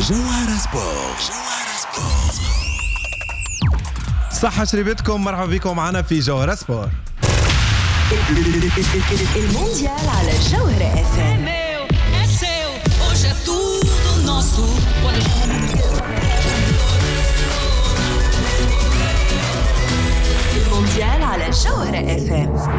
جوهرة سبورت. صحة شريبتكم، مرحبا بكم معنا في جوهرة سبورت. المونديال على جوهرة اف ام. المونديال على جوهرة اف ام.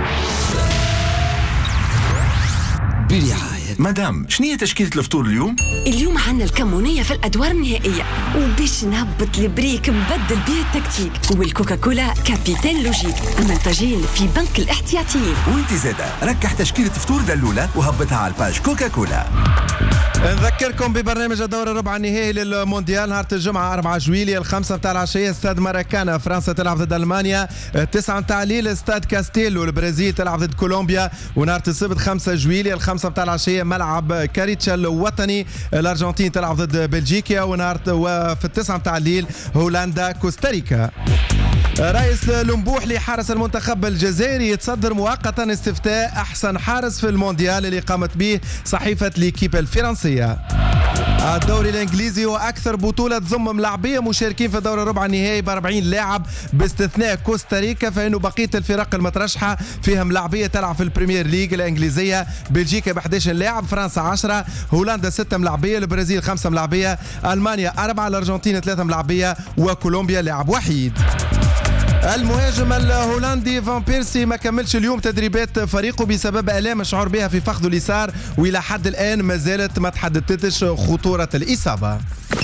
برعاية مدام، شنية تشكيلة الفطور اليوم؟ اليوم عنا الكمونية في الأدوار النهائية، وباش نهبط البريك نبدل بيه التكتيك، والكوكاكولا كابيتان لوجيك المنتجين في بنك الاحتياطيين. وانت زادة ركح تشكيلة فطور دلولة وهبطها على الباج كوكاكولا. نذكركم ببرنامج الدور الربع النهائي للمونديال نهار الجمعة 4 جويلية 5 متاع العشية استاد ماراكانا. فرنسا تلعب ضد ألمانيا. 9 متاع الليل استاد كاستيلو. البرازيل تلعب ضد كولومبيا. ونهار السبت 5 جويلية 5 متاع العشية ملعب كاريتشال الوطني. الأرجنتين تلعب ضد بلجيكا. وفي 9 متاع الليل هولندا كوستاريكا. رئيس لمبوح لحارس المنتخب الجزائري يتصدر مؤقتا استفتاء أحسن حارس في المونديال اللي قامت به صحيفة ليكيب الفرنسية. الدوري الإنجليزي هو أكثر بطولة تضم ملاعبية مشاركين في دور الربع النهائي ب40 لاعب باستثناء كوستاريكا، فإنه بقية الفرق المترشحة فيها ملاعبية تلعب في البريمير ليج الإنجليزية. بلجيكا ب11 لاعب، فرنسا 10، هولندا 6 ملاعبية، البرازيل 5 ملاعبية، ألمانيا 4، الأرجنتين 3 ملاعبية، وكولومبيا لاعب وحيد. المهاجم الهولندي فان بيرسي ما كملش اليوم تدريبات فريقه بسبب آلام شعر بها في فخذه اليسار، والى حد الآن ما زالت ما تحددتش خطورة الإصابة.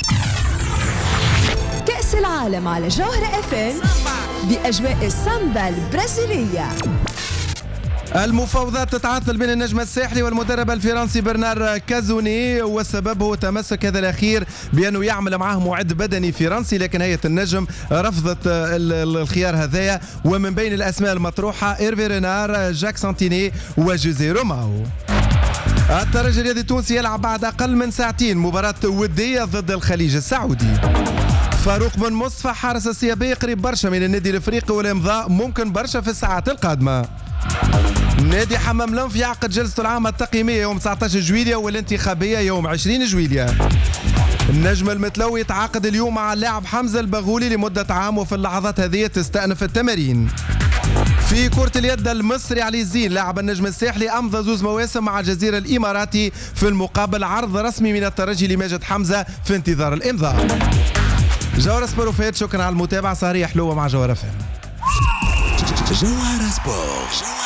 كأس العالم على جوهرة اف ام بأجواء السامبا البرازيلية. المفاوضات تتعطل بين النجم الساحلي والمدرب الفرنسي برنار كازوني، والسبب هو تمسك هذا الأخير بأنه يعمل معه معد بدني فرنسي، لكن هيئة النجم رفضت الخيار هذايا. ومن بين الأسماء المطروحة إيرفي رينار، جاك سانتيني، وجوزي روماو. الترجي الرياضي التونسي يلعب بعد أقل من ساعتين مباراة ودية ضد الخليج السعودي. فاروق بن مصطفى حارس السيابي قريب برشا من النادي الافريقي والامضاء ممكن برشا في الساعات القادمه. نادي حمام لنف يعقد جلسته العامه التقييميه يوم 19 جويلية والانتخابيه يوم 20 جويلية. النجم المتلوي يتعاقد اليوم مع اللاعب حمزه البغولي لمده عام، وفي اللحظات هذه تستأنف التمارين. في كرة اليد المصري علي الزين لاعب النجم الساحلي أمضى 2 مواسم مع الجزيرة الإماراتي، في المقابل عرض رسمي من الترجي لماجد حمزة في انتظار الإمضاء. جوهرة سبورت، شكرا على المتابعة. سهرية حلوة مع جوهرة فهم. جوهرة سبورت.